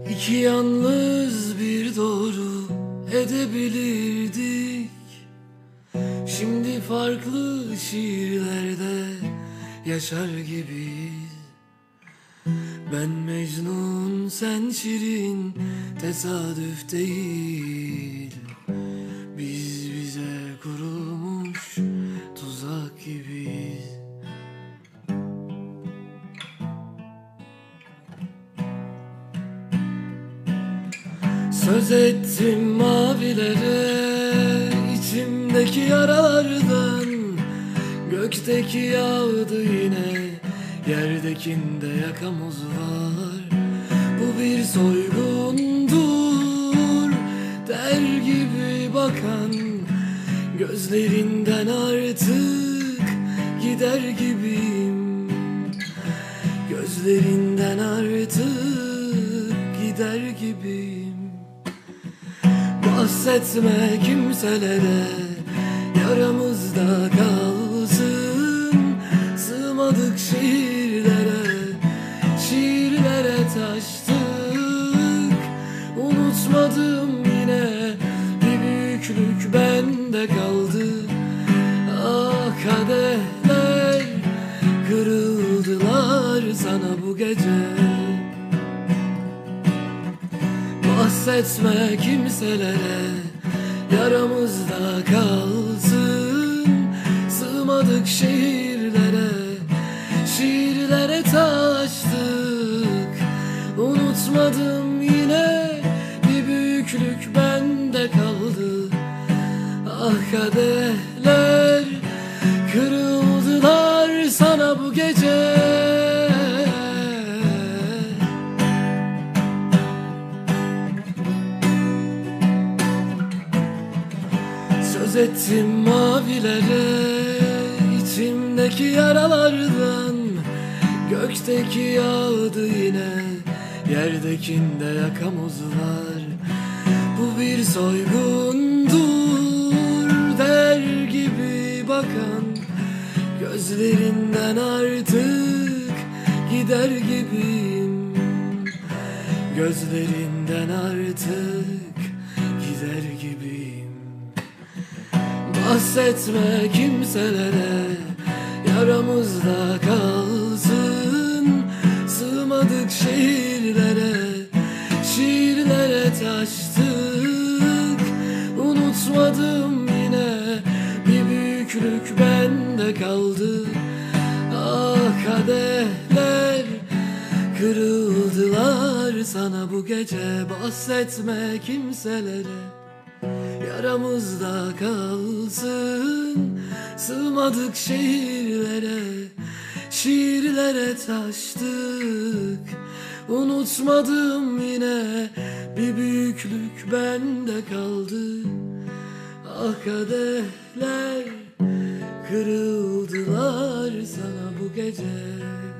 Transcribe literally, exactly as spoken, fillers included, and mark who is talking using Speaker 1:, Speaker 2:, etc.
Speaker 1: İki yalnız bir doğru edebilirdik. Şimdi farklı şiirlerde yaşar gibiyiz. Ben Mecnun, sen Şirin, tesadüf değil. Biz bize kurulmuş tuzak gibiyiz. Söz ettim mavilere, içimdeki yaralardan. Gökteki yağdı yine, yerdekinde yakamoz var. Bu bir soygundur der gibi bakan, gözlerinden artık gider gibiyim. Gözlerinden artık gider gibiyim. Bahsetme kimselere, yaramızda kalsın. Sığmadık şiirlere, şiirlere taştık. Unutmadım yine, bir büyüklük bende kaldı. Ah kadehler kırıldılar sana bu gece. Bahsetme kimselere, yaramızda kalsın. Sığmadık şiirlere, şiirlere taştık. Unutmadım yine, bir büyüklük bende kaldı. Ah kadehler kırıldılar sana bu gece. Söz ettim mavilere, içimdeki yaralardan. Gökteki yağdı yine, yerdekinde yakamoz var. Bu bir soygundur der gibi bakan, gözlerinden artık gider gibiyim. Gözlerinden artık gider gibiyim. Bahsetme kimselere, yaramızda kalsın. Sığmadık şiirlere, şiirlere taştık. Unutmadım yine, bir büyüklük bende kaldı. Ah kadehler kırıldılar sana bu gece. Bahsetme kimselere, yaramızda kalsın. Sığmadık şiirlere, şiirlere taştık. Unutmadım yine, bir büyüklük bende kaldı. Ah kadehler kırıldılar sana bu gece.